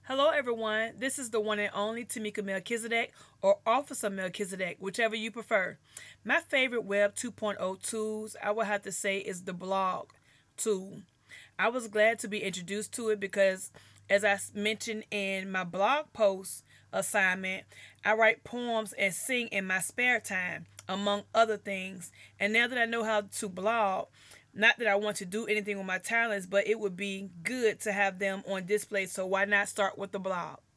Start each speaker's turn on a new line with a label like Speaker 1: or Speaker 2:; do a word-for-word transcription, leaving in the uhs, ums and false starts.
Speaker 1: Hello, everyone. This is the one and only Tamika Melchizedek, or Officer Melchizedek, whichever you prefer. My favorite Web 2.0 tools, I would have to say, is the blog tool. I was glad to be introduced to it because, as I mentioned in my blog post assignment, I write poems and sing in my spare time, among other things. And now that I know how to blog, not that I want to do anything with my talents, but it would be good to have them on display. So why not start with the blog?